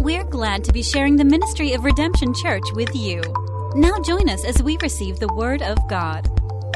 We're glad to be sharing the ministry of Redemption Church with you. Now join us as we receive the Word of God.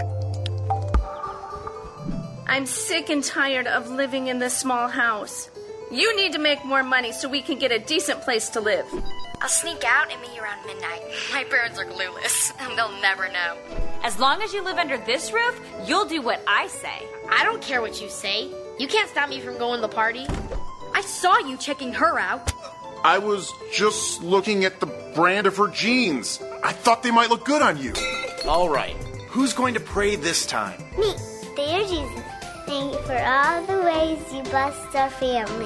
I'm sick and tired of living in this small house. You need to make more money so we can get a decent place to live. I'll sneak out and meet you around midnight. My parents are clueless, and they'll never know. As long as you live under this roof, you'll do what I say. I don't care what you say. You can't stop me from going to the party. I saw you checking her out. I was just looking at the brand of her jeans. I thought they might look good on you. All right. Who's going to pray this time? Me, dear Jesus. Thank you for all the ways you blessed our family.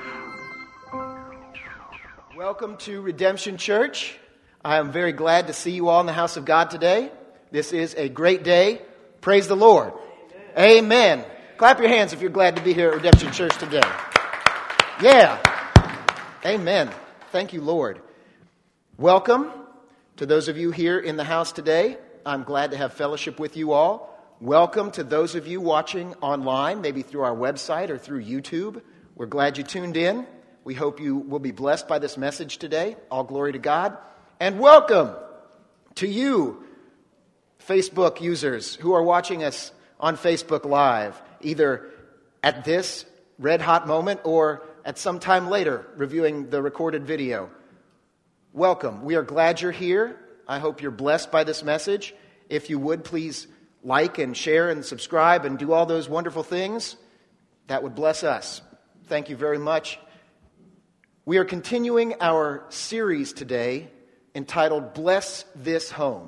Welcome to Redemption Church. I am very glad to see you all in the house of God today. This is a great day. Praise the Lord. Amen. Clap your hands if you're glad to be here at Redemption Church today. Yeah. Amen. Thank you, Lord. Welcome to those of you here in the house today. I'm glad to have fellowship with you all. Welcome to those of you watching online, maybe through our website or through YouTube. We're glad you tuned in. We hope you will be blessed by this message today. All glory to God. And welcome to you, Facebook users who are watching us on Facebook Live, either at this red hot moment or at some time later reviewing the recorded video. Welcome. We are glad you're here. I hope you're blessed by this message. If you would, please like and share and subscribe and do all those wonderful things. That would bless us. Thank you very much. We are continuing our series today entitled Bless This Home.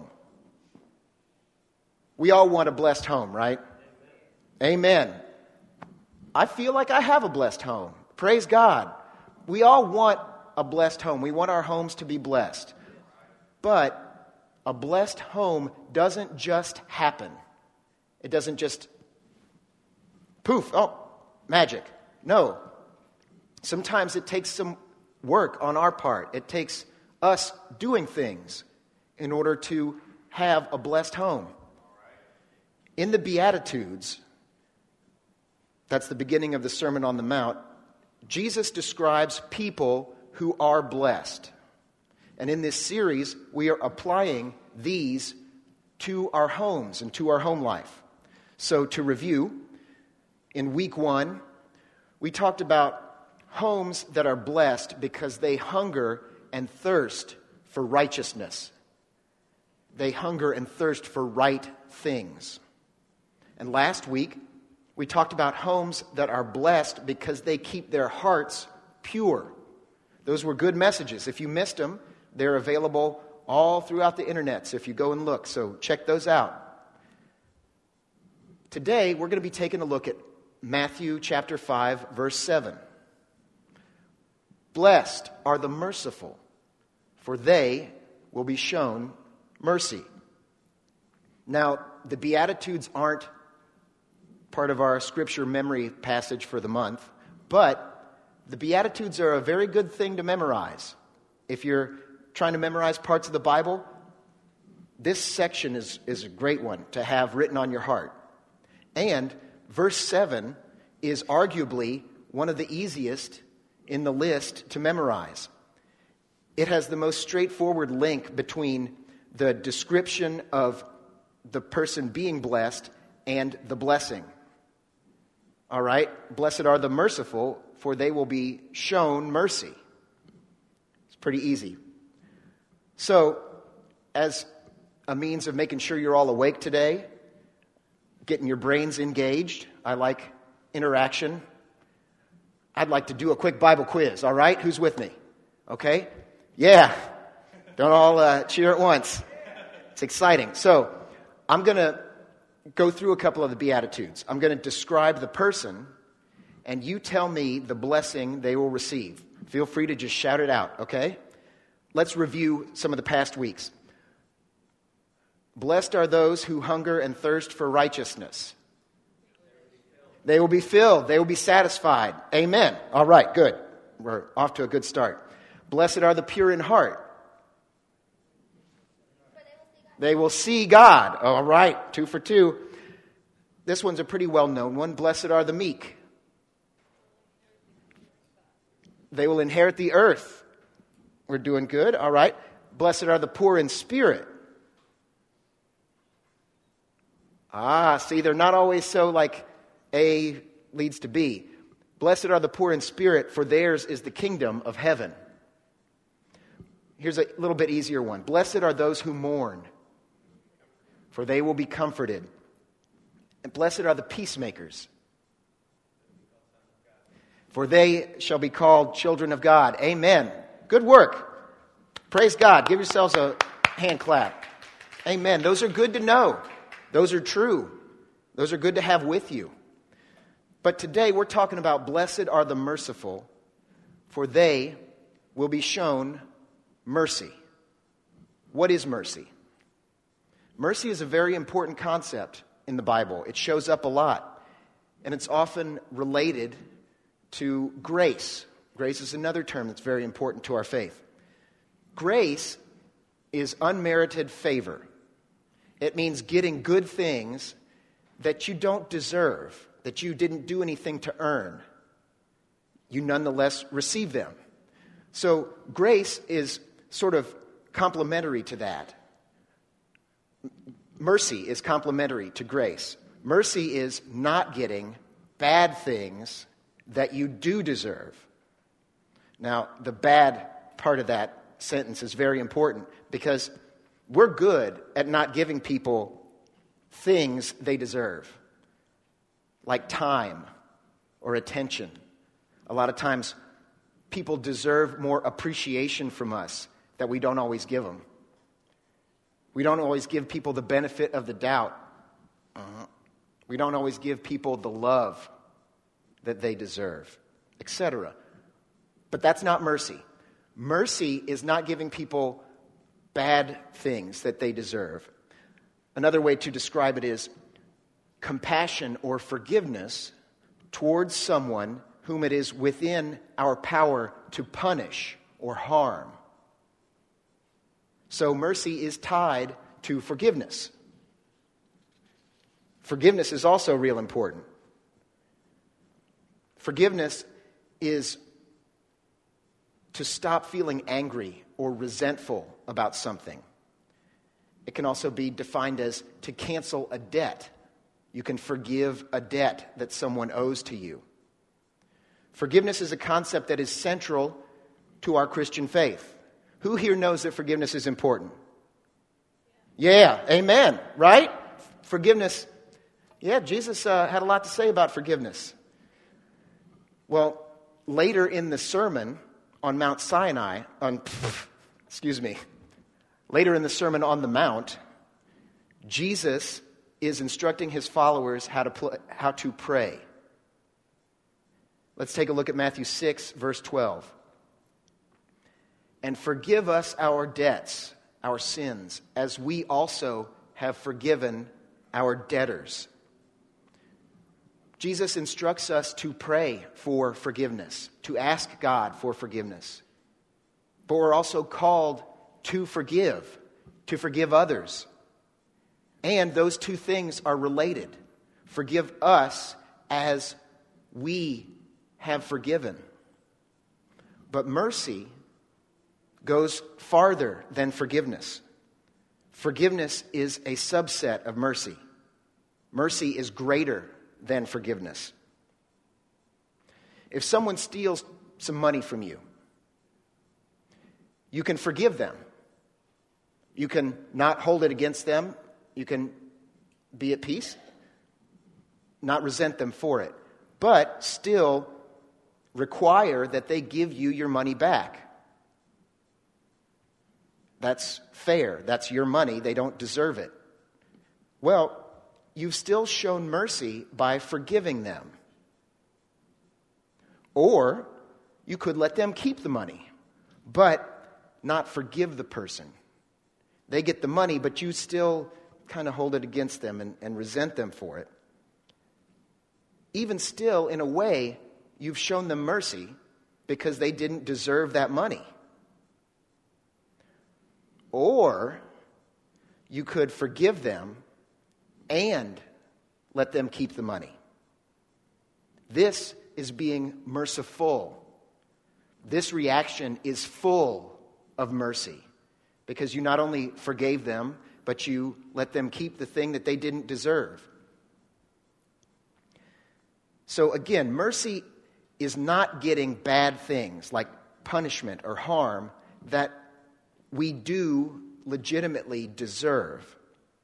We all want a blessed home, right? Amen. I feel like I have a blessed home. Praise God. We all want a blessed home. We want our homes to be blessed. But a blessed home doesn't just happen. It doesn't just poof, oh, magic. No. Sometimes it takes some work on our part. It takes us doing things in order to have a blessed home. In the Beatitudes, that's the beginning of the Sermon on the Mount, Jesus describes people who are blessed. And in this series, we are applying these to our homes and to our home life. So to review, in week 1, we talked about homes that are blessed because they hunger and thirst for righteousness. They hunger and thirst for right things. And last week, we talked about homes that are blessed because they keep their hearts pure. Those were good messages. If you missed them, they're available all throughout the internet, so if you go and look, so check those out. Today, we're going to be taking a look at Matthew chapter 5, verse 7. Blessed are the merciful, for they will be shown mercy. Now, the Beatitudes aren't part of our scripture memory passage for the month, but the Beatitudes are a very good thing to memorize. If you're trying to memorize parts of the Bible, this section is a great one to have written on your heart. And verse 7 is arguably one of the easiest in the list to memorize. It has the most straightforward link between the description of the person being blessed and the blessing. All right? Blessed are the merciful, for they will be shown mercy. It's pretty easy. So, as a means of making sure you're all awake today, getting your brains engaged, I like interaction. I'd like to do a quick Bible quiz, all right? Who's with me? Okay? Yeah. Don't all cheer at once. It's exciting. So, I'm going to go through a couple of the Beatitudes. I'm going to describe the person, and you tell me the blessing they will receive. Feel free to just shout it out, okay? Let's review some of the past weeks. Blessed are those who hunger and thirst for righteousness. They will be filled. They will be satisfied. Amen. All right, good. We're off to a good start. Blessed are the pure in heart. They will see God. All right, 2 for 2. This one's a pretty well-known one. Blessed are the meek. They will inherit the earth. We're doing good. All right. Blessed are the poor in spirit. See, they're not always so like A leads to B. Blessed are the poor in spirit, for theirs is the kingdom of heaven. Here's a little bit easier one. Blessed are those who mourn, for they will be comforted. And blessed are the peacemakers, for they shall be called children of God. Amen. Good work. Praise God. Give yourselves a hand clap. Amen. Those are good to know. Those are true. Those are good to have with you. But today we're talking about blessed are the merciful, for they will be shown mercy. What is mercy? Mercy is a very important concept in the Bible. It shows up a lot, and it's often related to grace. Grace is another term that's very important to our faith. Grace is unmerited favor. It means getting good things that you don't deserve, that you didn't do anything to earn. You nonetheless receive them. So grace is sort of complementary to that. Mercy is complementary to grace. Mercy is not getting bad things that you do deserve. Now, the bad part of that sentence is very important because we're good at not giving people things they deserve, like time or attention. A lot of times, people deserve more appreciation from us that we don't always give them. We don't always give people the benefit of the doubt. We don't always give people the love that they deserve, etc. But that's not mercy. Mercy is not giving people bad things that they deserve. Another way to describe it is compassion or forgiveness towards someone whom it is within our power to punish or harm. So mercy is tied to forgiveness. Forgiveness is also real important. Forgiveness is to stop feeling angry or resentful about something. It can also be defined as to cancel a debt. You can forgive a debt that someone owes to you. Forgiveness is a concept that is central to our Christian faith. Who here knows that forgiveness is important? Yeah, amen, right? Forgiveness. Yeah, Jesus had a lot to say about forgiveness. Well, later in the sermon on Mount Sinai, later in the Sermon on the Mount, Jesus is instructing his followers how to pray. Let's take a look at Matthew 6, verse 12. And forgive us our debts, our sins, as we also have forgiven our debtors. Jesus instructs us to pray for forgiveness, to ask God for forgiveness. But we're also called to forgive others. And those two things are related. Forgive us as we have forgiven. But mercy goes farther than forgiveness. Forgiveness is a subset of mercy. Mercy is greater than forgiveness. If someone steals some money from you, you can forgive them. You can not hold it against them. You can be at peace, not resent them for it, but still require that they give you your money back. That's fair. That's your money. They don't deserve it. Well, you've still shown mercy by forgiving them. Or you could let them keep the money, but not forgive the person. They get the money, but you still kind of hold it against them and resent them for it. Even still, in a way, you've shown them mercy because they didn't deserve that money. Or you could forgive them and let them keep the money. This is being merciful. This reaction is full of mercy, because you not only forgave them, but you let them keep the thing that they didn't deserve. So again, mercy is not getting bad things like punishment or harm that we do legitimately deserve.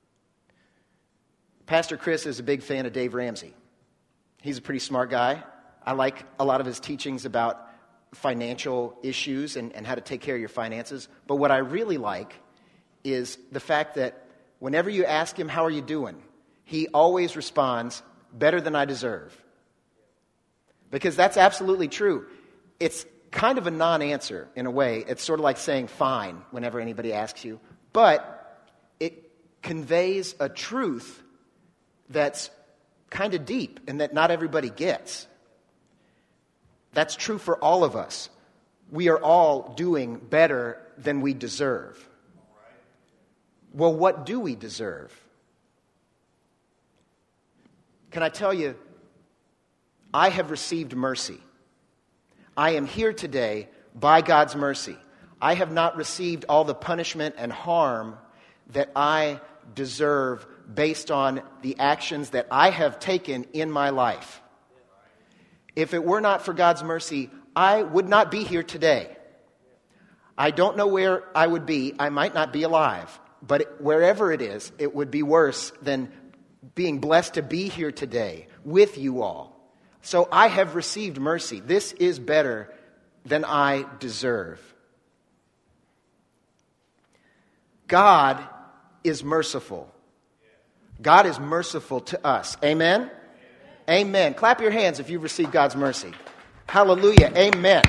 Pastor Chris is a big fan of Dave Ramsey. He's a pretty smart guy. I like a lot of his teachings about financial issues and how to take care of your finances. But what I really like is the fact that whenever you ask him, how are you doing? He always responds, better than I deserve. Because that's absolutely true. It's kind of a non-answer in a way. It's sort of like saying fine whenever anybody asks you. But it conveys a truth that's kind of deep and that not everybody gets. That's true for all of us. We are all doing better than we deserve. Well, what do we deserve? Can I tell you, I have received mercy. I am here today by God's mercy. I have not received all the punishment and harm that I deserve based on the actions that I have taken in my life. If it were not for God's mercy, I would not be here today. I don't know where I would be. I might not be alive. But wherever it is, it would be worse than being blessed to be here today with you all. So I have received mercy. This is better than I deserve. God is merciful. God is merciful to us. Amen? Amen. Clap your hands if you've received God's mercy. Hallelujah. Amen.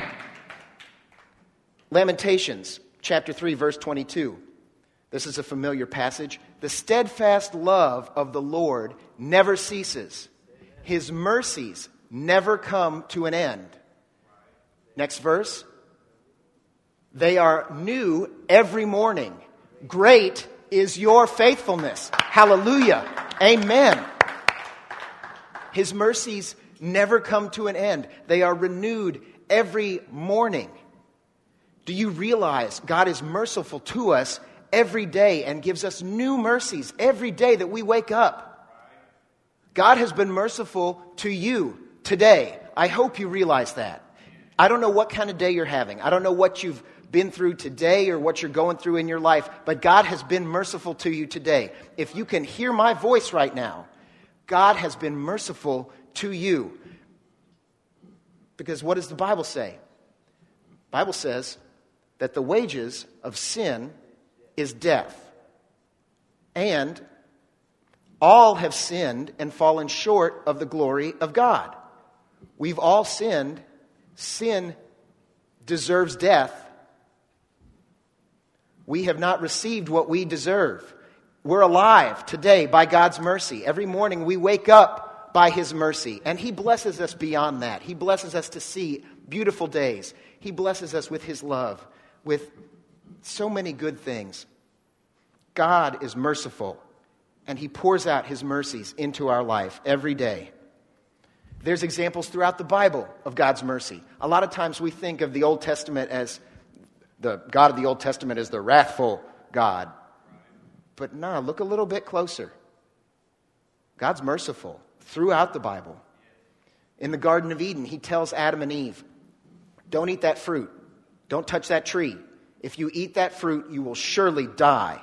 Lamentations chapter 3, verse 22. This is a familiar passage. The steadfast love of the Lord never ceases. His mercies never come to an end. Next verse. They are new every morning. Great is your faithfulness. Hallelujah. Amen. His mercies never come to an end. They are renewed every morning. Do you realize God is merciful to us every day and gives us new mercies every day that we wake up? God has been merciful to you today. I hope you realize that. I don't know what kind of day you're having. I don't know what you've been through today or what you're going through in your life, but God has been merciful to you today. If you can hear my voice right now, God has been merciful to you. Because what does the Bible say? The Bible says that the wages of sin is death. And all have sinned and fallen short of the glory of God. We've all sinned. Sin deserves death. We have not received what we deserve. We're alive today by God's mercy. Every morning we wake up by His mercy. And He blesses us beyond that. He blesses us to see beautiful days. He blesses us with His love, with so many good things. God is merciful, and He pours out His mercies into our life every day. There's examples throughout the Bible of God's mercy. A lot of times we think of the Old Testament as the God of the Old Testament as the wrathful God. But no, look a little bit closer. God's merciful throughout the Bible. In the Garden of Eden, He tells Adam and Eve, don't eat that fruit. Don't touch that tree. If you eat that fruit, you will surely die.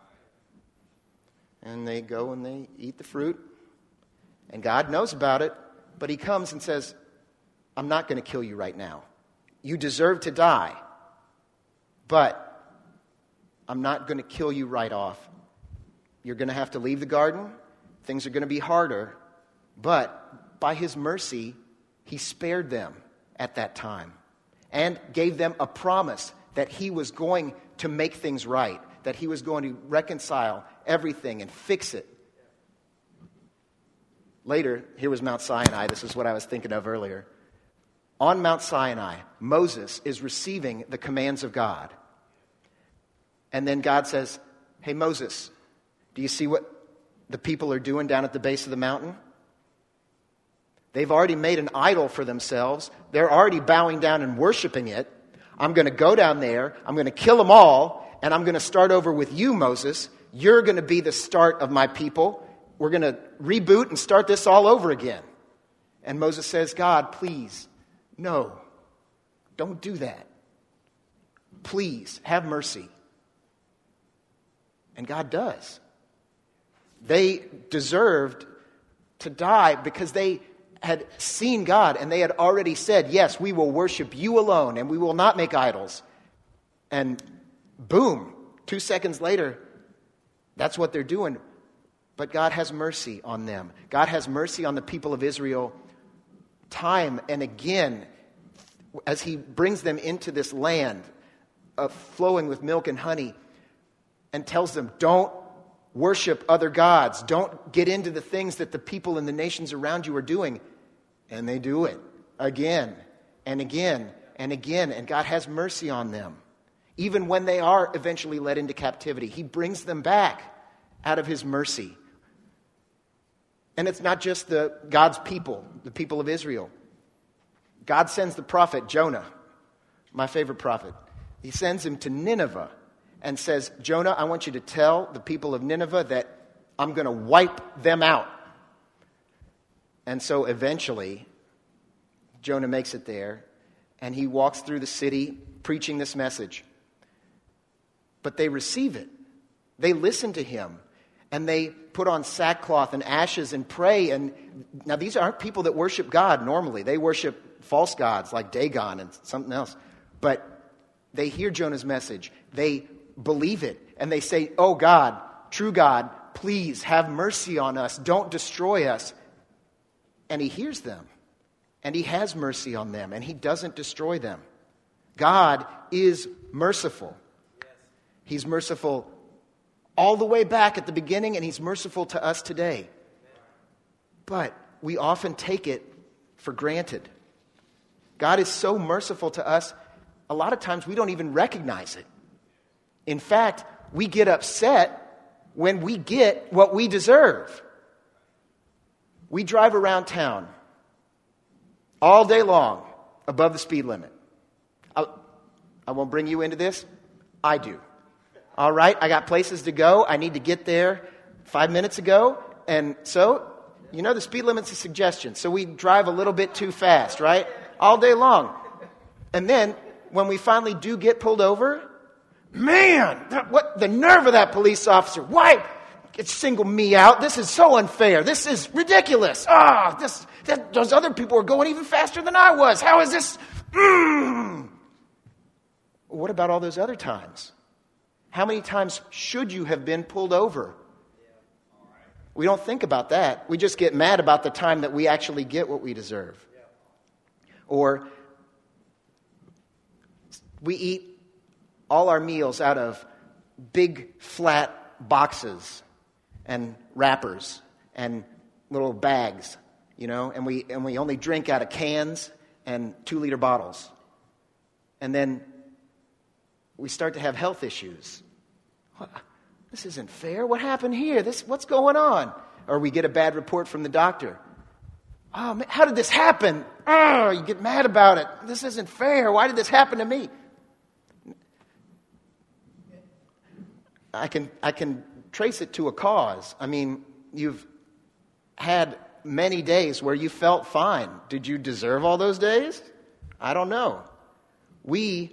And they go and they eat the fruit. And God knows about it, but He comes and says, I'm not going to kill you right now. You deserve to die, but I'm not going to kill you right off. You're going to have to leave the garden. Things are going to be harder. But by His mercy, He spared them at that time and gave them a promise that He was going to make things right, that He was going to reconcile everything and fix it. Later, here was Mount Sinai. This is what I was thinking of earlier. On Mount Sinai, Moses is receiving the commands of God. And then God says, hey, Moses, do you see what the people are doing down at the base of the mountain? They've already made an idol for themselves. They're already bowing down and worshiping it. I'm going to go down there, I'm going to kill them all, and I'm going to start over with you, Moses. You're going to be the start of my people. We're going to reboot and start this all over again. And Moses says, God, please, no, don't do that. Please, have mercy. And God does. They deserved to die because they had seen God and they had already said, yes, we will worship you alone and we will not make idols. And boom, 2 seconds later, that's what they're doing. But God has mercy on them. God has mercy on the people of Israel time and again as he brings them into this land of flowing with milk and honey and tells them, don't worship other gods. Don't get into the things that the people and the nations around you are doing. And they do it again and again and again. And God has mercy on them. Even when they are eventually led into captivity, he brings them back out of his mercy. And it's not just God's people, the people of Israel. God sends the prophet Jonah, my favorite prophet. He sends him to Nineveh and says, Jonah, I want you to tell the people of Nineveh that I'm going to wipe them out. And so eventually, Jonah makes it there, and he walks through the city preaching this message. But they receive it. They listen to him, and they put on sackcloth and ashes and pray. And now these aren't people that worship God normally. They worship false gods like Dagon and something else. But they hear Jonah's message. They believe it. And they say, oh God, true God, please have mercy on us. Don't destroy us. And he hears them. And he has mercy on them. And he doesn't destroy them. God is merciful. He's merciful all the way back at the beginning, and he's merciful to us today. But we often take it for granted. God is so merciful to us, a lot of times we don't even recognize it. In fact, we get upset when we get what we deserve. We drive around town all day long above the speed limit. I won't bring you into this. I do. All right, I got places to go. I need to get there 5 minutes ago. And so, you know, the speed limit's a suggestion. So we drive a little bit too fast, right? All day long. And then when we finally do get pulled over, man, what the nerve of that police officer. Why single me out? This is so unfair. This is ridiculous. Those other people are going even faster than I was. How is this? What about all those other times? How many times should you have been pulled over? We don't think about that. We just get mad about the time that we actually get what we deserve. Or we eat all our meals out of big flat boxes and wrappers and little bags, you know, and we only drink out of cans and 2-liter bottles. And then we start to have health issues. This isn't fair. What happened here? What's going on? Or we get a bad report from the doctor. Oh, man, how did this happen? Oh, you get mad about it. This isn't fair. Why did this happen to me? I can trace it to a cause. I mean, you've had many days where you felt fine. Did you deserve all those days? I don't know. We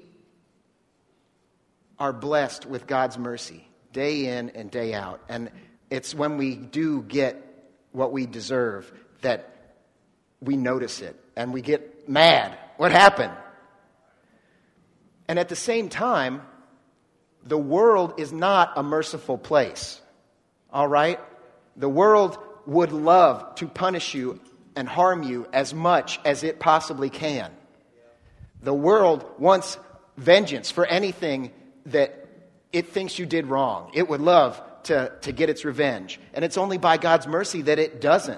are blessed with God's mercy day in and day out. And it's when we do get what we deserve that we notice it and we get mad. What happened? And at the same time, the world is not a merciful place. All right? The world would love to punish you and harm you as much as it possibly can. The world wants vengeance for anything that it thinks you did wrong. It would love to get its revenge. And it's only by God's mercy that it doesn't.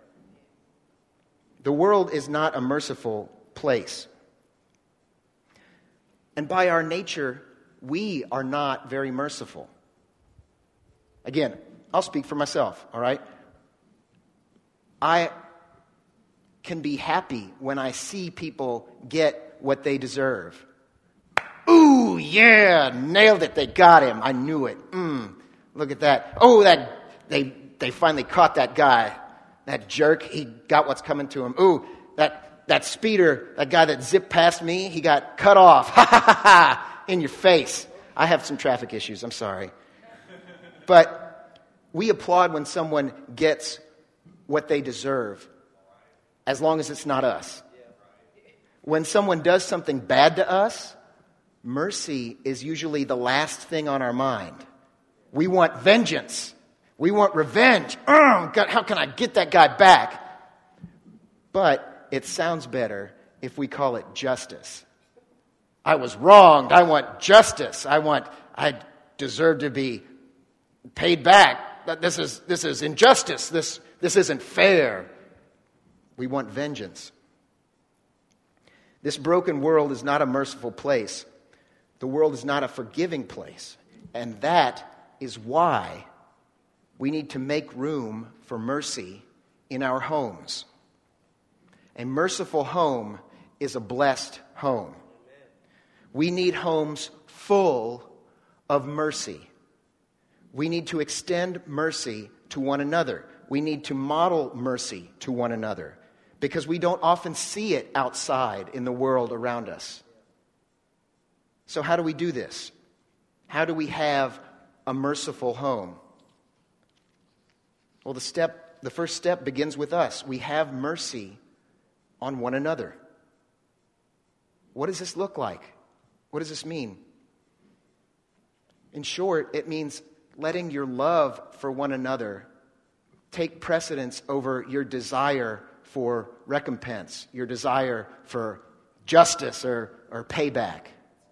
The world is not a merciful place. And by our nature, we are not very merciful. Again, I'll speak for myself, all right? I can be happy when I see people get what they deserve. Ooh, yeah, nailed it. They got him. I knew it. Look at that. Oh, they finally caught that guy. That jerk, he got what's coming to him. Ooh, that speeder, that guy that zipped past me, he got cut off. Ha, ha, ha, ha, in your face. I have some traffic issues. I'm sorry. But we applaud when someone gets what they deserve, as long as it's not us. When someone does something bad to us, mercy is usually the last thing on our mind. We want vengeance. We want revenge. God, how can I get that guy back? But it sounds better if we call it justice. I was wronged. I want justice. I deserve to be paid back. This is injustice. This isn't fair. We want vengeance. This broken world is not a merciful place. The world is not a forgiving place. And that is why we need to make room for mercy in our homes. A merciful home is a blessed home. We need homes full of mercy. We need to extend mercy to one another. We need to model mercy to one another because we don't often see it outside in the world around us. So how do we do this? How do we have a merciful home? Well, the first step begins with us. We have mercy on one another. What does this look like? What does this mean? In short, it means letting your love for one another take precedence over your desire for recompense, your desire for justice or payback.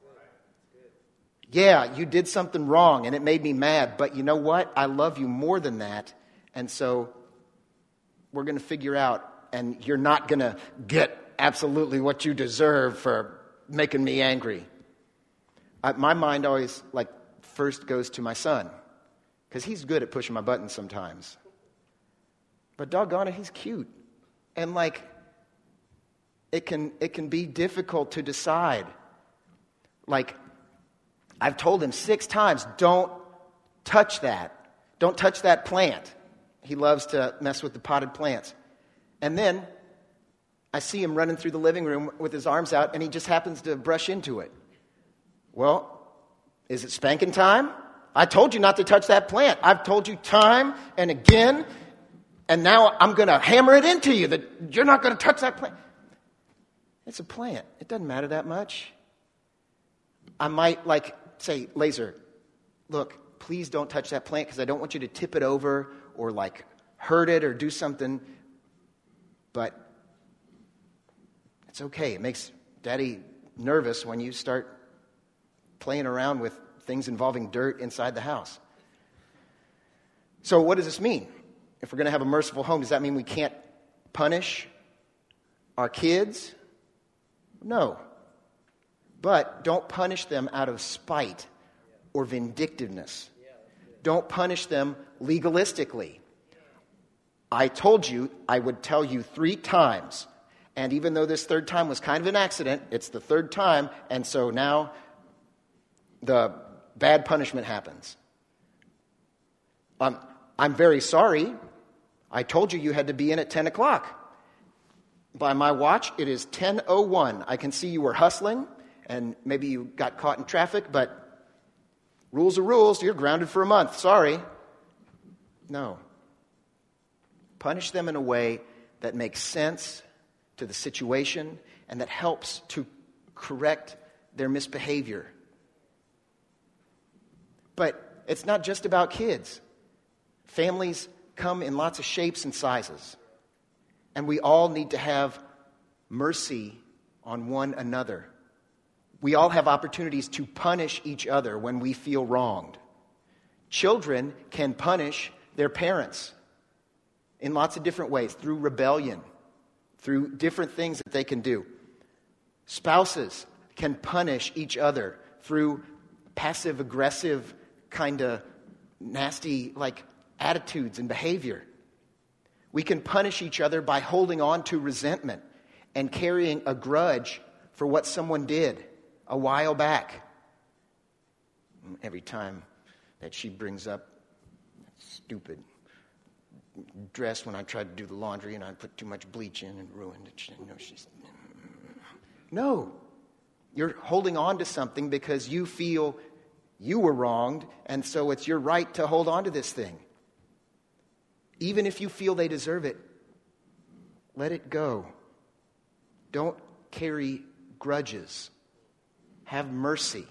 Yeah, you did something wrong and it made me mad, but you know what? I love you more than that. And so we're going to figure out, and you're not going to get absolutely what you deserve for making me angry. My mind always first goes to my son, because he's good at pushing my buttons sometimes. But doggone it, he's cute. And it can be difficult to decide. I've told him 6 times, don't touch that. Don't touch that plant. He loves to mess with the potted plants. And then I see him running through the living room with his arms out, and he just happens to brush into it. Well, is it spanking time? I told you not to touch that plant. I've told you time and again, and now I'm going to hammer it into you that you're not going to touch that plant. It's a plant. It doesn't matter that much. I might say, Laser, look, please don't touch that plant because I don't want you to tip it over or hurt it or do something. But it's okay. It makes Daddy nervous when you start playing around with things involving dirt inside the house. So what does this mean? If we're going to have a merciful home, does that mean we can't punish our kids? No. But don't punish them out of spite or vindictiveness. Don't punish them legalistically. I told you I would tell you 3 times. And even though this 3rd time was kind of an accident, it's the 3rd time, and so now the bad punishment happens. I'm very sorry. I told you had to be in at 10 o'clock. By my watch, it is 10:01. I can see you were hustling, and maybe you got caught in traffic, but rules are rules. You're grounded for a month. Sorry. No. Punish them in a way that makes sense to the situation and that helps to correct their misbehavior. But it's not just about kids. Families come in lots of shapes and sizes. And we all need to have mercy on one another. We all have opportunities to punish each other when we feel wronged. Children can punish their parents in lots of different ways, through rebellion, through different things that they can do. Spouses can punish each other through passive-aggressive, kind of nasty, attitudes and behavior. We can punish each other by holding on to resentment and carrying a grudge for what someone did a while back. every time that she brings up that stupid dress when I tried to do the laundry and I put too much bleach in and ruined it. No. You're holding on to something because you feel you were wronged, and so it's your right to hold on to this thing. Even if you feel they deserve it, let it go. Don't carry grudges. Have mercy.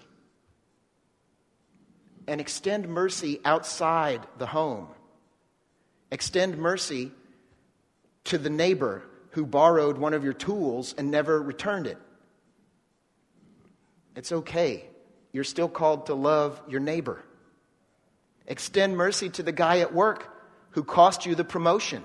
And extend mercy outside the home. Extend mercy to the neighbor who borrowed one of your tools and never returned it. It's okay. You're still called to love your neighbor. Extend mercy to the guy at work who cost you the promotion.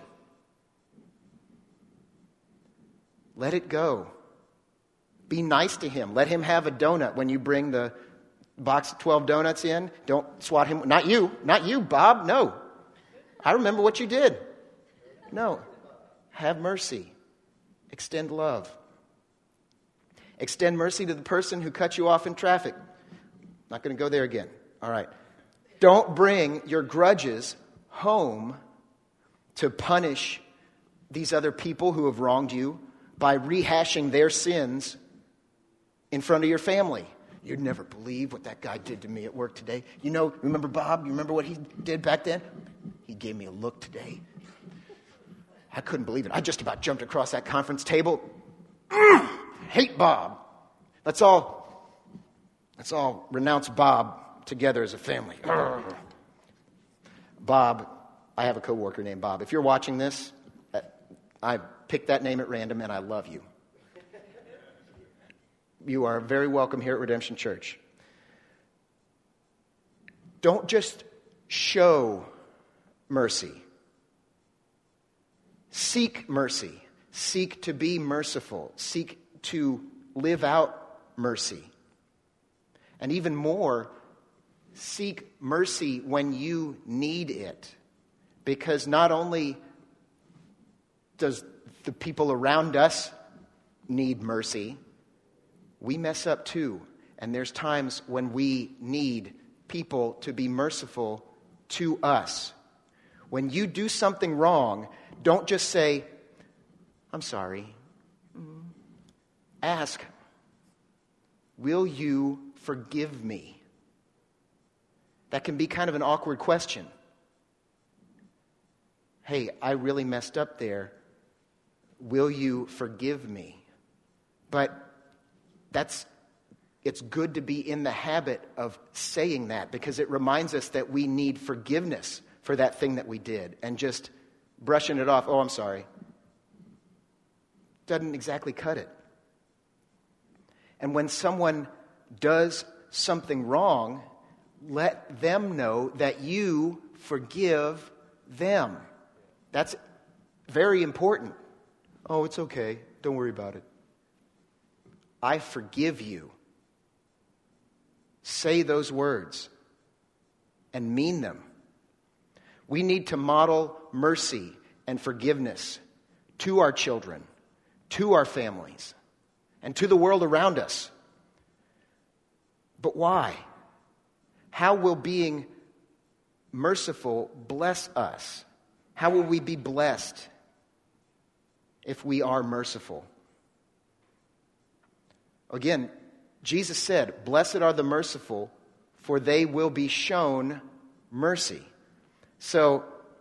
Let it go. Be nice to him. Let him have a donut when you bring the box of 12 donuts in. Don't swat him. Not you, Bob. No. I remember what you did. No. Have mercy. Extend love. Extend mercy to the person who cut you off in traffic. Not going to go there again. All right. Don't bring your grudges home to punish these other people who have wronged you by rehashing their sins in front of your family. You'd never believe what that guy did to me at work today. Remember Bob? You remember what he did back then? He gave me a look today. I couldn't believe it. I just about jumped across that conference table. Hate Bob. Let's all renounce Bob together as a family. Bob, I have a coworker named Bob. If you're watching this, I picked that name at random and I love you. You are very welcome here at Redemption Church. Don't just show mercy. Seek mercy. Seek to be merciful. Seek to live out mercy. And even more, seek mercy when you need it. Because not only does the people around us need mercy, we mess up too. And there's times when we need people to be merciful to us. When you do something wrong, don't just say, I'm sorry. Ask, will you forgive me? That can be kind of an awkward question. Hey, I really messed up there. Will you forgive me? But it's good to be in the habit of saying that because it reminds us that we need forgiveness for that thing that we did. And just brushing it off, oh, I'm sorry, doesn't exactly cut it. And when someone does something wrong, let them know that you forgive them. That's very important. Oh, it's okay. Don't worry about it. I forgive you. Say those words and mean them. We need to model mercy and forgiveness to our children, to our families, and to the world around us. But why? How will being merciful bless us? How will we be blessed if we are merciful? Again, Jesus said, "Blessed are the merciful, for they will be shown mercy." So,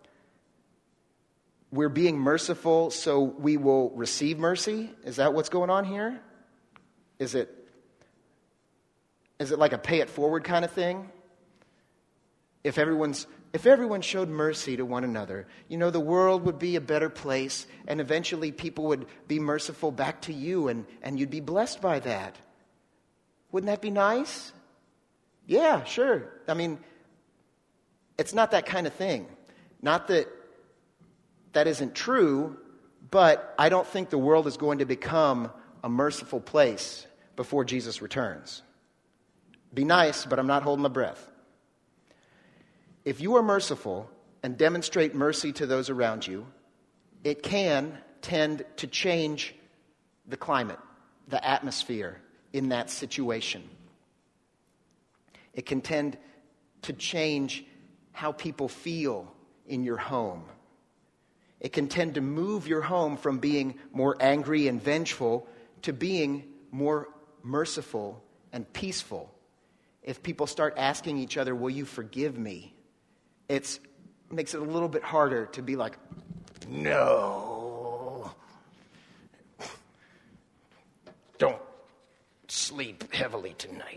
we're being merciful so we will receive mercy? Is that what's going on here? Is it like a pay it forward kind of thing? If everyone showed mercy to one another, the world would be a better place, and eventually people would be merciful back to you, and you'd be blessed by that. Wouldn't that be nice? Yeah, sure. I mean, it's not that kind of thing. Not that that isn't true, but I don't think the world is going to become a merciful place before Jesus returns. Be nice, but I'm not holding my breath. If you are merciful and demonstrate mercy to those around you, it can tend to change the climate, the atmosphere in that situation. It can tend to change how people feel in your home. It can tend to move your home from being more angry and vengeful to being more merciful and peaceful. If people start asking each other, will you forgive me? It makes it a little bit harder to be like, no. Don't sleep heavily tonight.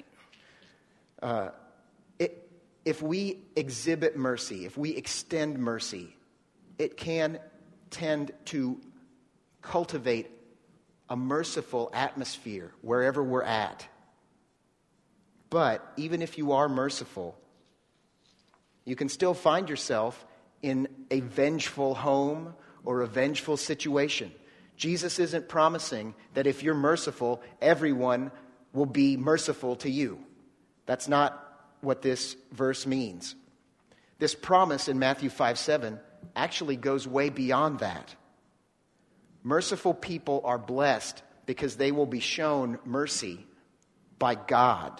If we exhibit mercy, if we extend mercy, it can tend to cultivate a merciful atmosphere wherever we're at. But even if you are merciful, you can still find yourself in a vengeful home or a vengeful situation. Jesus isn't promising that if you're merciful, everyone will be merciful to you. That's not what this verse means. This promise in Matthew 5:7 actually goes way beyond that. Merciful people are blessed because they will be shown mercy by God.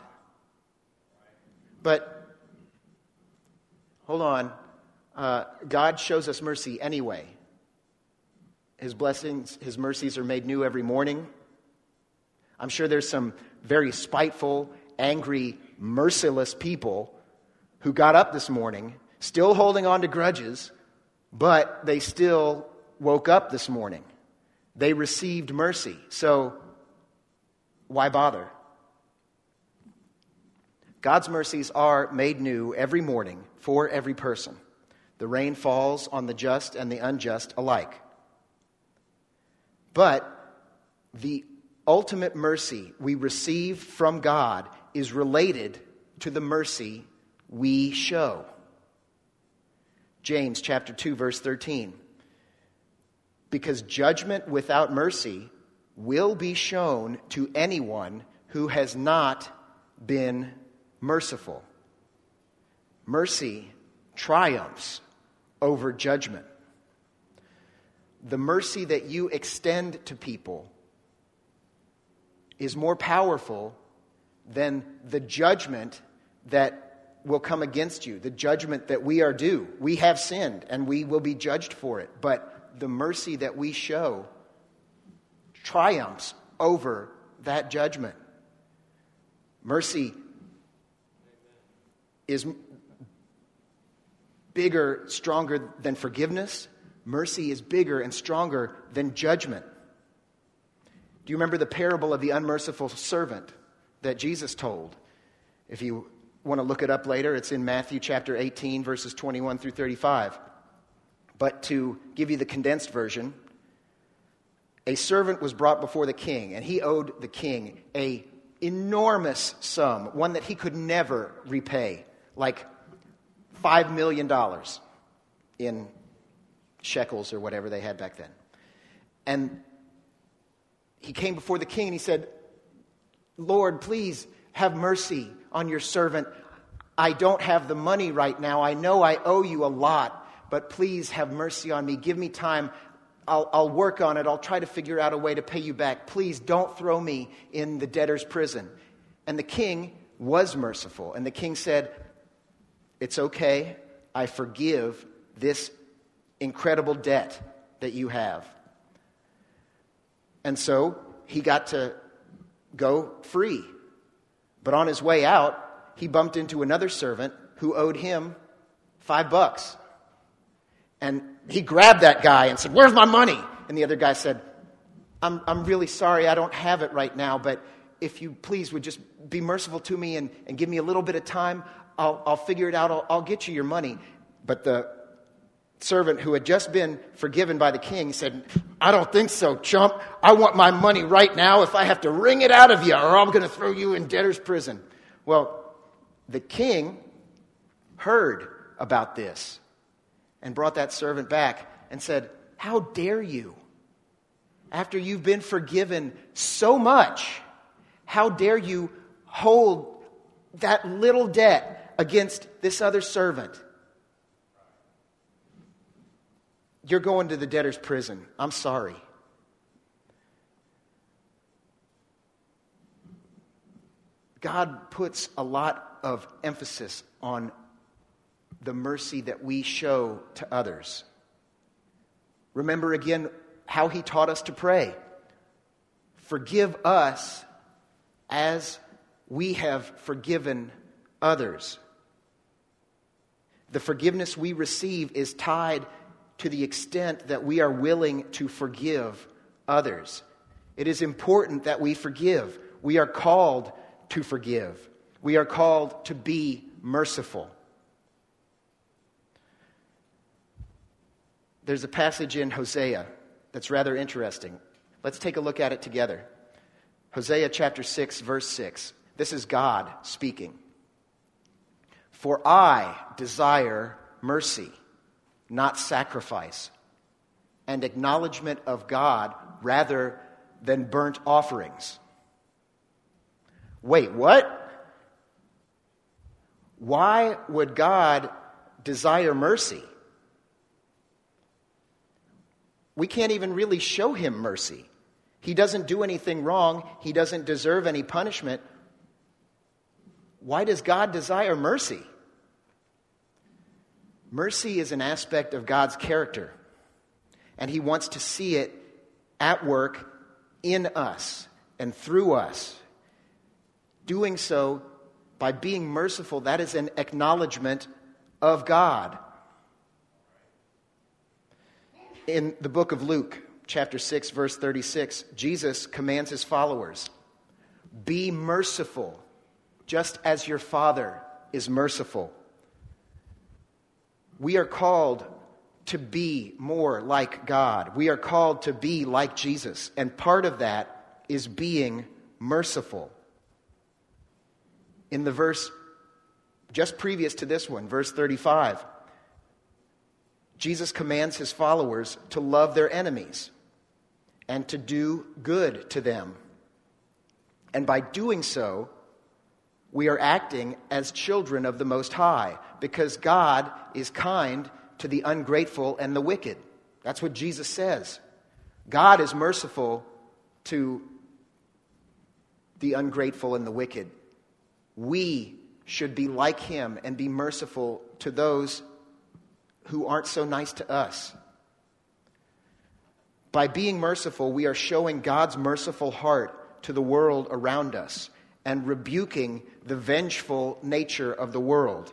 But, hold on, God shows us mercy anyway. His blessings, His mercies are made new every morning. I'm sure there's some very spiteful, angry, merciless people who got up this morning, still holding on to grudges, but they still woke up this morning. They received mercy. So, why bother? God's mercies are made new every morning for every person. The rain falls on the just and the unjust alike. But the ultimate mercy we receive from God is related to the mercy we show. James chapter 2, verse 13. Because judgment without mercy will be shown to anyone who has not been merciful. Mercy triumphs over judgment. The mercy that you extend to people is more powerful than the judgment that will come against you, the judgment that we are due. We have sinned and we will be judged for it, but the mercy that we show triumphs over that judgment. Mercy is bigger, stronger than forgiveness. Mercy is bigger and stronger than judgment. Do you remember the parable of the unmerciful servant that Jesus told? If you want to look it up later, it's in Matthew chapter 18, verses 21 through 35. But to give you the condensed version, a servant was brought before the king, and he owed the king an enormous sum, one that he could never repay, like $5 million in shekels or whatever they had back then. And he came before the king and he said, Lord, please have mercy on your servant. I don't have the money right now. I know I owe you a lot, but please have mercy on me. Give me time. I'll work on it. I'll try to figure out a way to pay you back. Please don't throw me in the debtor's prison. And the king was merciful. And the king said, it's okay. I forgive this incredible debt that you have. And so he got to go free. But on his way out, he bumped into another servant who owed him $5. And he grabbed that guy and said, where's my money? And the other guy said, I'm really sorry, I don't have it right now, but if you please would just be merciful to me and give me a little bit of time, I'll figure it out, I'll get you your money. But the servant who had just been forgiven by the king said, I don't think so, chump. I want my money right now if I have to wring it out of you, or I'm going to throw you in debtor's prison. Well, the king heard about this and brought that servant back and said, how dare you? After you've been forgiven so much, how dare you hold that little debt against this other servant? You're going to the debtor's prison. I'm sorry. God puts a lot of emphasis on the mercy that we show to others. Remember again how he taught us to pray. Forgive us as we have forgiven others. The forgiveness we receive is tied to the extent that we are willing to forgive others. It is important that we forgive. We are called to forgive. We are called to be merciful. There's a passage in Hosea that's rather interesting. Let's take a look at it together. Hosea chapter 6, verse 6. This is God speaking. For I desire mercy, not sacrifice, and acknowledgement of God rather than burnt offerings. Wait, what? Why would God desire mercy? We can't even really show him mercy. He doesn't do anything wrong. He doesn't deserve any punishment. Why does God desire mercy? Mercy is an aspect of God's character, and he wants to see it at work in us and through us. Doing so, by being merciful, that is an acknowledgement of God. In the book of Luke, chapter 6, verse 36, Jesus commands his followers, be merciful, just as your Father is merciful. We are called to be more like God. We are called to be like Jesus. And part of that is being merciful. In the verse just previous to this one, verse 35, Jesus commands his followers to love their enemies and to do good to them. And by doing so, we are acting as children of the Most High, because God is kind to the ungrateful and the wicked. That's what Jesus says. God is merciful to the ungrateful and the wicked. We should be like him and be merciful to those who aren't so nice to us. By being merciful, we are showing God's merciful heart to the world around us and rebuking the vengeful nature of the world.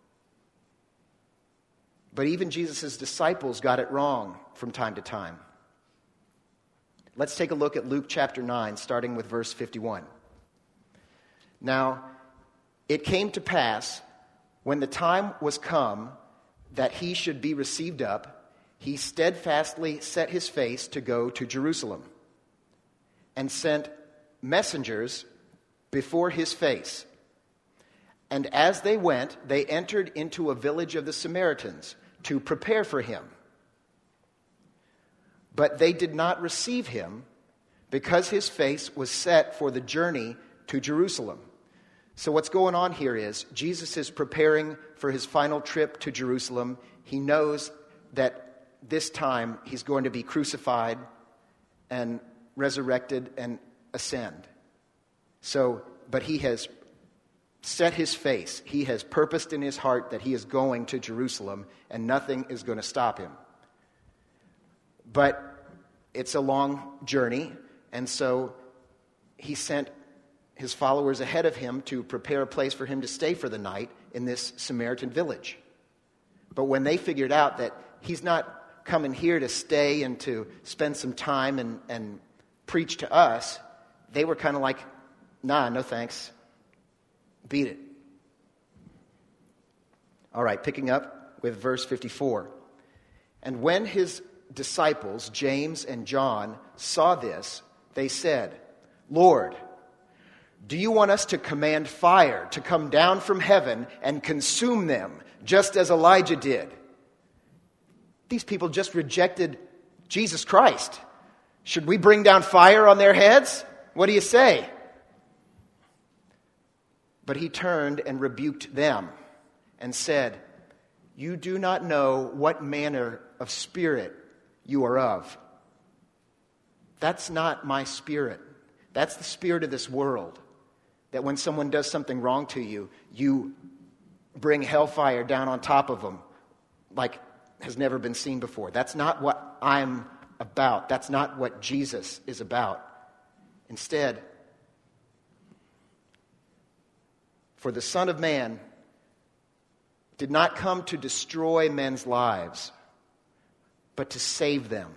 But even Jesus' disciples got it wrong from time to time. Let's take a look at Luke chapter 9, starting with verse 51. Now, it came to pass, when the time was come that he should be received up, he steadfastly set his face to go to Jerusalem, and sent messengers before his face. And as they went, they entered into a village of the Samaritans to prepare for him. But they did not receive him, because his face was set for the journey to Jerusalem. So what's going on here is Jesus is preparing for his final trip to Jerusalem. He knows that this time he's going to be crucified and resurrected and ascend. But he has set his face. He has purposed in his heart that he is going to Jerusalem, and nothing is going to stop him. But it's a long journey, and so he sent his followers ahead of him to prepare a place for him to stay for the night in this Samaritan village. But when they figured out that he's not coming here to stay and to spend some time and preach to us, they were kind of like, nah, no thanks. Beat it. All right, picking up with verse 54. And when his disciples, James and John, saw this, they said, Lord, do you want us to command fire to come down from heaven and consume them, just as Elijah did? These people just rejected Jesus Christ. Should we bring down fire on their heads? What do you say? But he turned and rebuked them and said, you do not know what manner of spirit you are of. That's not my spirit. That's the spirit of this world. that when someone does something wrong to you, you bring hellfire down on top of them like has never been seen before. That's not what I'm about. That's not what Jesus is about. Instead, for the Son of Man did not come to destroy men's lives, but to save them.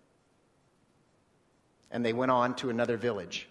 And they went on to another village.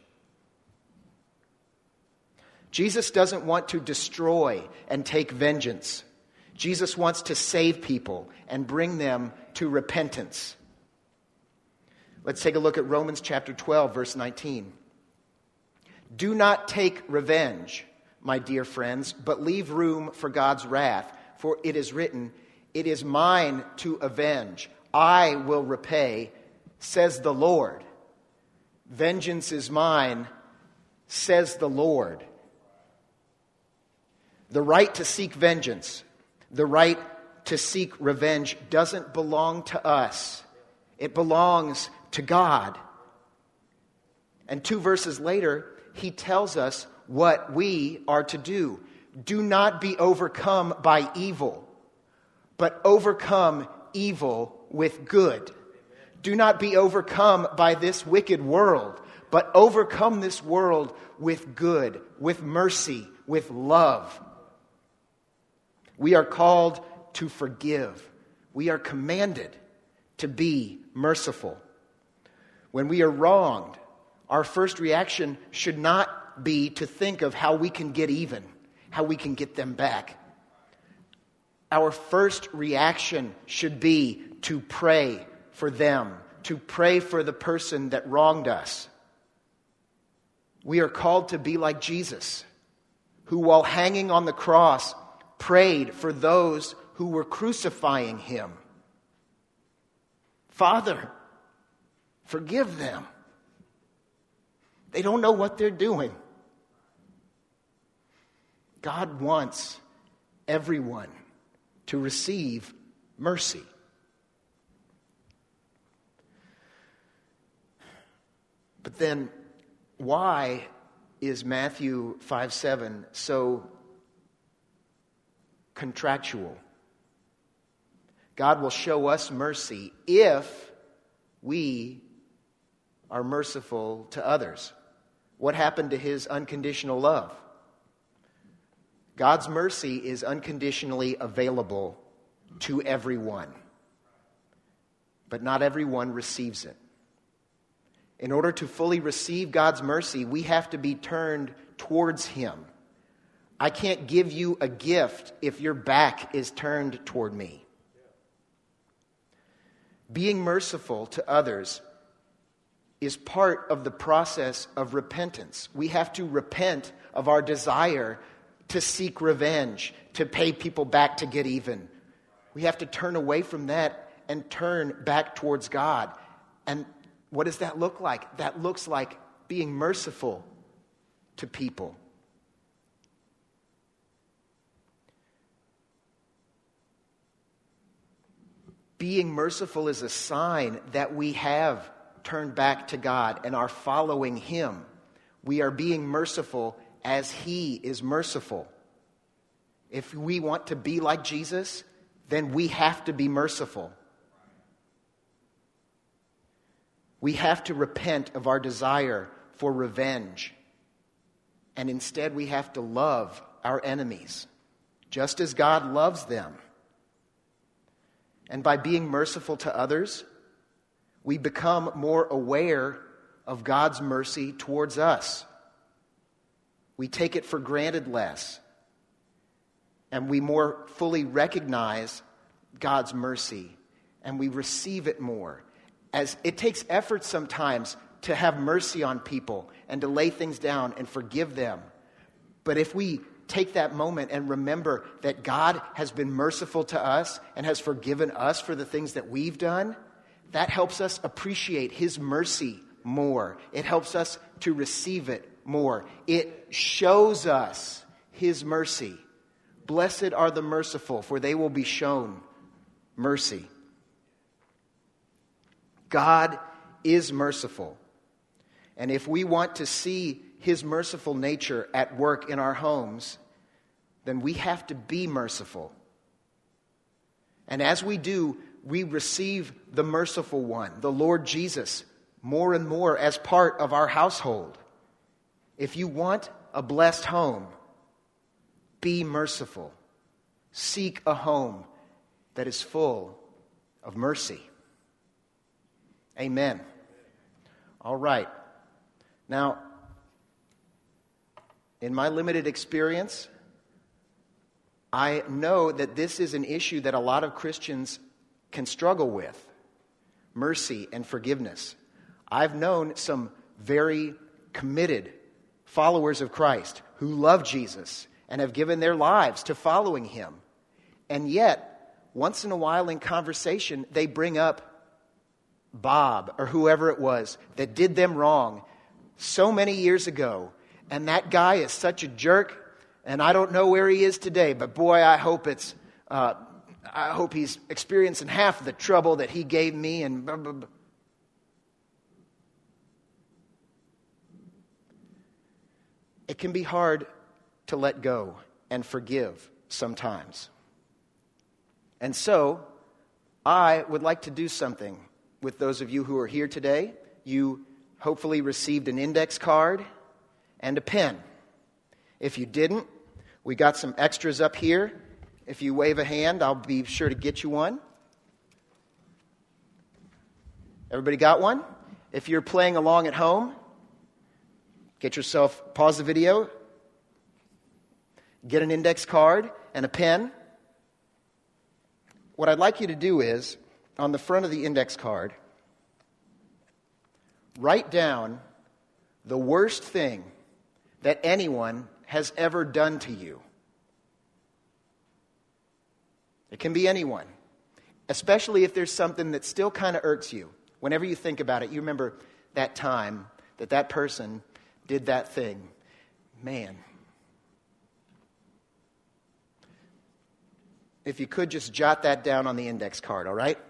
Jesus doesn't want to destroy and take vengeance. Jesus wants to save people and bring them to repentance. Let's take a look at Romans chapter 12, verse 19. Do not take revenge, my dear friends, but leave room for God's wrath. For it is written, it is mine to avenge. I will repay, says the Lord. Vengeance is mine, says the Lord. The right to seek vengeance, the right to seek revenge doesn't belong to us. It belongs to God. And 2 verses later, he tells us what we are to do. Do not be overcome by evil, but overcome evil with good. Do not be overcome by this wicked world, but overcome this world with good, with mercy, with love. We are called to forgive. We are commanded to be merciful. When we are wronged, our first reaction should not be to think of how we can get even, how we can get them back. Our first reaction should be to pray for them, to pray for the person that wronged us. We are called to be like Jesus, who while hanging on the cross prayed for those who were crucifying him. Father, forgive them. They don't know what they're doing. God wants everyone to receive mercy. But then, why is Matthew 5:7 so contractual? God will show us mercy if we are merciful to others. What happened to his unconditional love? God's mercy is unconditionally available to everyone, but not everyone receives it. In order to fully receive God's mercy, we have to be turned towards him. I can't give you a gift if your back is turned toward me. Being merciful to others is part of the process of repentance. We have to repent of our desire to seek revenge, to pay people back to get even. We have to turn away from that and turn back towards God. And what does that look like? That looks like being merciful to people. Being merciful is a sign that we have turned back to God and are following him. We are being merciful as he is merciful. If we want to be like Jesus, then we have to be merciful. We have to repent of our desire for revenge. And instead we have to love our enemies, just as God loves them. And by being merciful to others, we become more aware of God's mercy towards us. We take it for granted less. And we more fully recognize God's mercy. And we receive it more. As it takes effort sometimes to have mercy on people and to lay things down and forgive them. But if we take that moment and remember that God has been merciful to us and has forgiven us for the things that we've done, that helps us appreciate his mercy more. It helps us to receive it more. It shows us his mercy. Blessed are the merciful, for they will be shown mercy. God is merciful. And if we want to see His merciful nature at work in our homes, then we have to be merciful. And as we do, we receive the merciful one, the Lord Jesus, more and more as part of our household. If you want a blessed home, be merciful. Seek a home that is full of mercy. Amen. All right. Now, in my limited experience, I know that this is an issue that a lot of Christians can struggle with. Mercy and forgiveness. I've known some very committed followers of Christ who love Jesus and have given their lives to following Him. And yet, once in a while in conversation, they bring up Bob or whoever it was that did them wrong so many years ago. And that guy is such a jerk, and I don't know where he is today, but boy, I hope he's experiencing half the trouble that he gave me, and blah, blah, blah. It can be hard to let go and forgive sometimes. And so, I would like to do something with those of you who are here today. You hopefully received an index card and a pen. If you didn't, we got some extras up here. If you wave a hand, I'll be sure to get you one. Everybody got one? If you're playing along at home, pause the video, get an index card and a pen. What I'd like you to do is, on the front of the index card, write down the worst thing that anyone has ever done to you. It can be anyone, especially if there's something that still kind of irks you. Whenever you think about it, you remember that time that person did that thing. Man. If you could just jot that down on the index card, all right?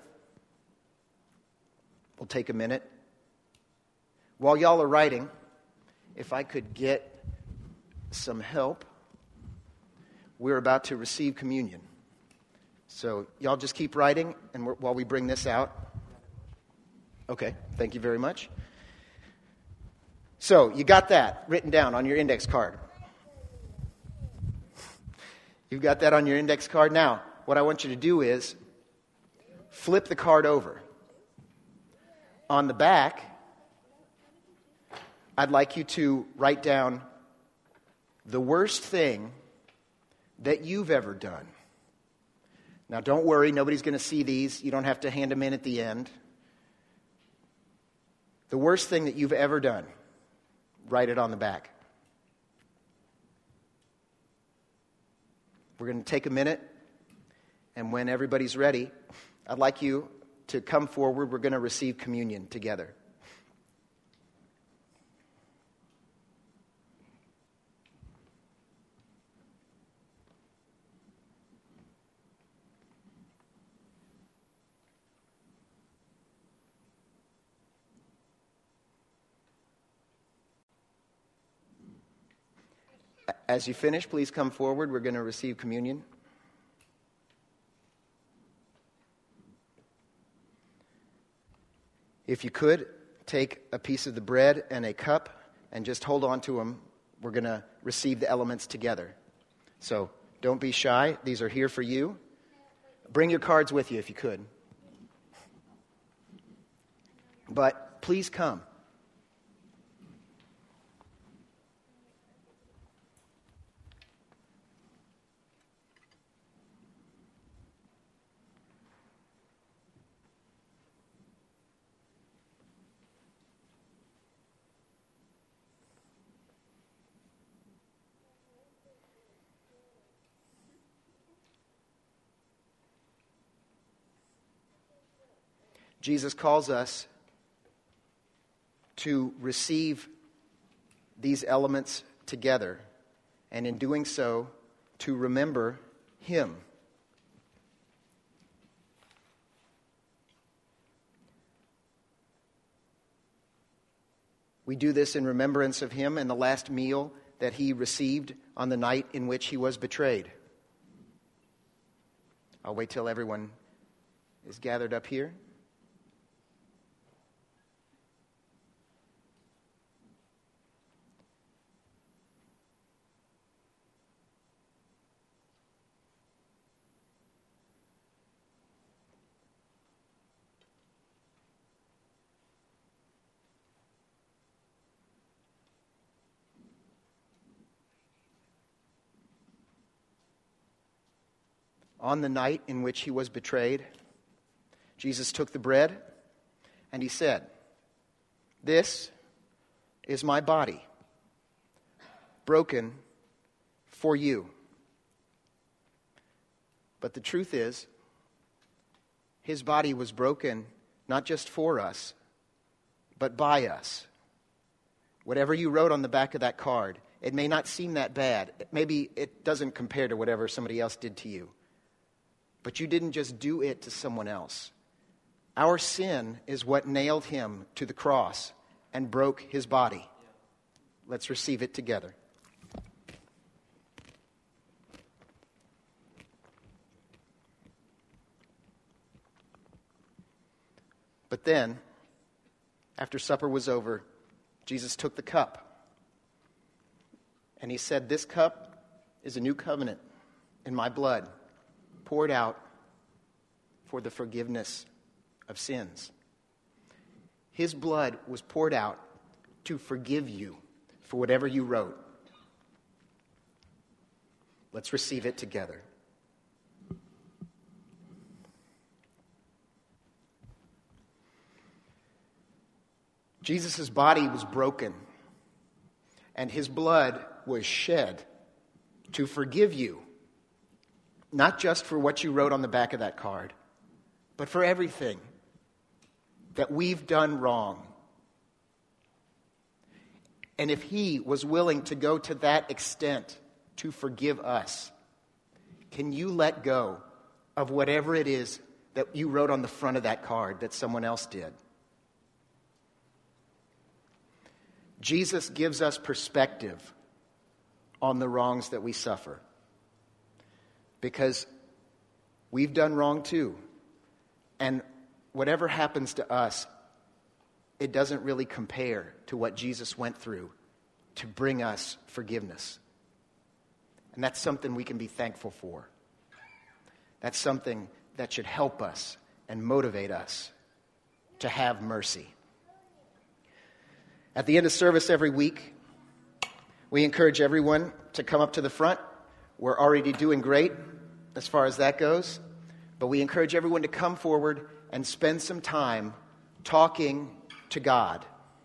We'll take a minute. While y'all are writing, if I could get some help, we're about to receive communion. So y'all just keep writing and while we bring this out. Okay, thank you very much. So you got that written down on your index card. You've got that on your index card. Now, what I want you to do is flip the card over. On the back, I'd like you to write down the worst thing that you've ever done. Now, don't worry, nobody's going to see these. You don't have to hand them in at the end. The worst thing that you've ever done, write it on the back. We're going to take a minute, and when everybody's ready, I'd like you to come forward. We're going to receive communion together. As you finish, please come forward. We're going to receive communion. If you could, take a piece of the bread and a cup and just hold on to them. We're going to receive the elements together. So don't be shy. These are here for you. Bring your cards with you if you could. But please come. Jesus calls us to receive these elements together, and in doing so, to remember Him. We do this in remembrance of him and the last meal that he received on the night in which he was betrayed. I'll wait till everyone is gathered up here. On the night in which he was betrayed, Jesus took the bread and he said, "This is my body, broken for you." But the truth is, his body was broken not just for us, but by us. Whatever you wrote on the back of that card, it may not seem that bad. Maybe it doesn't compare to whatever somebody else did to you. But you didn't just do it to someone else. Our sin is what nailed him to the cross and broke his body. Let's receive it together. But then, after supper was over, Jesus took the cup. And he said, "This cup is a new covenant in my blood, poured out for the forgiveness of sins." His blood was poured out to forgive you for whatever you wrote. Let's receive it together. Jesus' body was broken, and his blood was shed to forgive you. Not just for what you wrote on the back of that card, but for everything that we've done wrong. And if he was willing to go to that extent to forgive us, can you let go of whatever it is that you wrote on the front of that card that someone else did? Jesus gives us perspective on the wrongs that we suffer. Because we've done wrong too. And whatever happens to us, it doesn't really compare to what Jesus went through to bring us forgiveness. And that's something we can be thankful for. That's something that should help us and motivate us to have mercy. At the end of service every week, we encourage everyone to come up to the front. We're already doing great as far as that goes, but we encourage everyone to come forward and spend some time talking to God.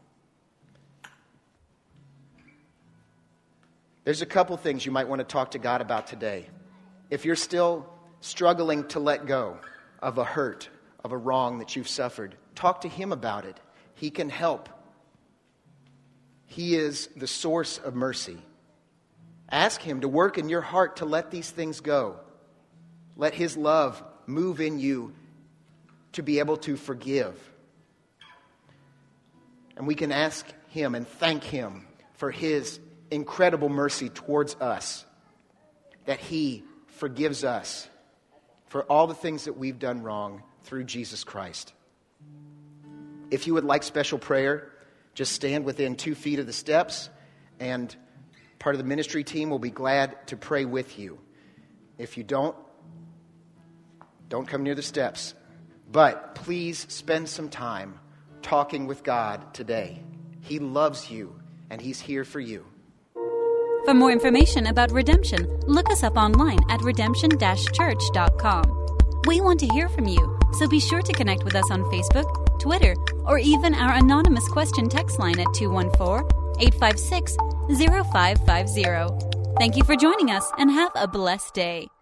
There's a couple things you might want to talk to God about today. If you're still struggling to let go of a hurt, of a wrong that you've suffered, talk to him about it. He can help. He is the source of mercy. Ask him to work in your heart to let these things go. Let his love move in you to be able to forgive. And we can ask him and thank him for his incredible mercy towards us, that he forgives us for all the things that we've done wrong through Jesus Christ. If you would like special prayer, just stand within 2 feet of the steps, and part of the ministry team will be glad to pray with you. If you don't come near the steps. But please spend some time talking with God today. He loves you, and he's here for you. For more information about Redemption, look us up online at redemption-church.com. We want to hear from you, so be sure to connect with us on Facebook, Twitter, or even our anonymous question text line at 214-856-0550. Thank you for joining us, and have a blessed day.